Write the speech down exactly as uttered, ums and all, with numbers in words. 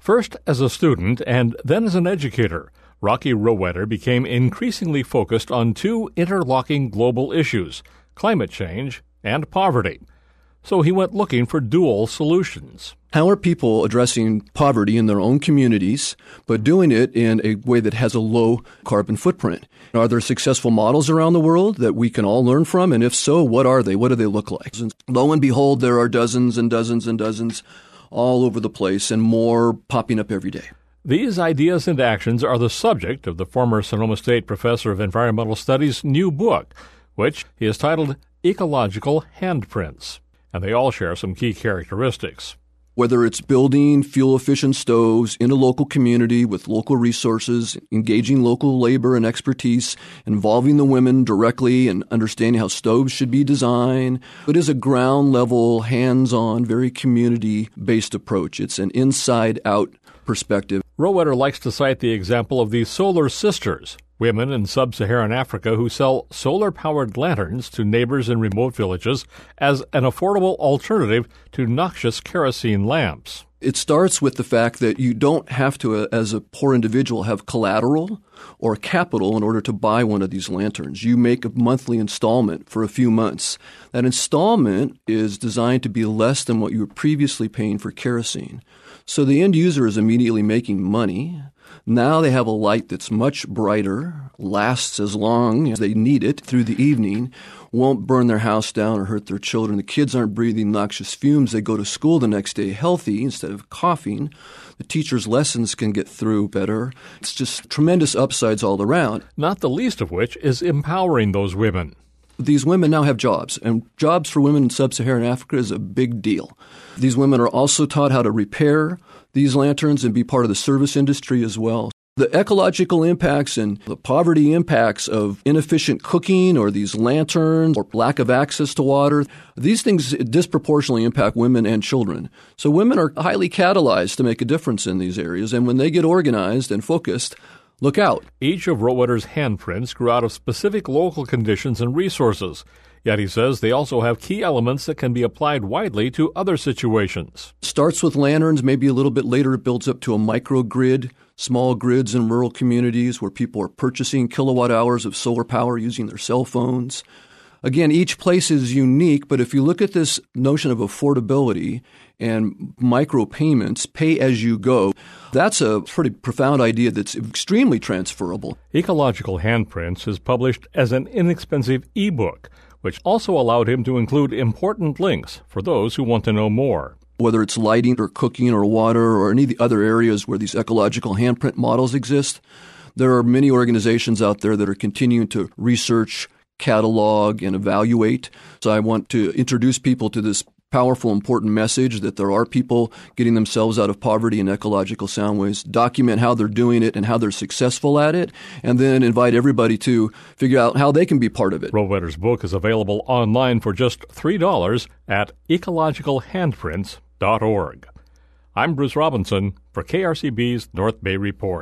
First as a student and then as an educator, Rocky Rowetter became increasingly focused on two interlocking global issues, climate change and poverty. So he went looking for dual solutions. How are people addressing poverty in their own communities, but doing it in a way that has a low carbon footprint? Are there successful models around the world that we can all learn from? And if so, what are they? What do they look like? And lo and behold, there are dozens and dozens and dozens all over the place and more popping up every day. These ideas and actions are the subject of the former Sonoma State professor of environmental studies' new book, which he has titled Ecological Handprints. And they all share some key characteristics. Whether it's building fuel-efficient stoves in a local community with local resources, engaging local labor and expertise, involving the women directly and understanding how stoves should be designed. It is a ground-level, hands-on, very community-based approach. It's an inside-out perspective. Rowetter likes to cite the example of the Solar Sisters, women in sub-Saharan Africa who sell solar-powered lanterns to neighbors in remote villages as an affordable alternative to noxious kerosene lamps. It starts with the fact that you don't have to, as a poor individual, have collateral or capital in order to buy one of these lanterns. You make a monthly installment for a few months. That installment is designed to be less than what you were previously paying for kerosene. So the end user is immediately making money. Now they have a light that's much brighter, lasts as long as they need it through the evening, won't burn their house down or hurt their children. The kids aren't breathing noxious fumes. They go to school the next day healthy instead of coughing. The teacher's lessons can get through better. It's just tremendous upsides all around. Not the least of which is empowering those women. These women now have jobs, and jobs for women in sub-Saharan Africa is a big deal. These women are also taught how to repair these lanterns and be part of the service industry as well. The ecological impacts and the poverty impacts of inefficient cooking or these lanterns or lack of access to water, these things disproportionately impact women and children. So women are highly catalyzed to make a difference in these areas, and when they get organized and focused, look out. Each of Rowetter's handprints grew out of specific local conditions and resources. Yet he says they also have key elements that can be applied widely to other situations. Starts with lanterns, maybe a little bit later it builds up to a microgrid, small grids in rural communities where people are purchasing kilowatt hours of solar power using their cell phones. Again, each place is unique, but if you look at this notion of affordability and micropayments, pay as you go, that's a pretty profound idea that's extremely transferable. Ecological Handprints is published as an inexpensive e-book, which also allowed him to include important links for those who want to know more. Whether it's lighting or cooking or water or any of the other areas where these ecological handprint models exist, there are many organizations out there that are continuing to research, catalog, and evaluate. So I want to introduce people to this powerful, important message that there are people getting themselves out of poverty in ecological sound ways, document how they're doing it and how they're successful at it, and then invite everybody to figure out how they can be part of it. Rowetter's book is available online for just three dollars at ecological handprints dot org. I'm Bruce Robinson for K R C B's North Bay Report.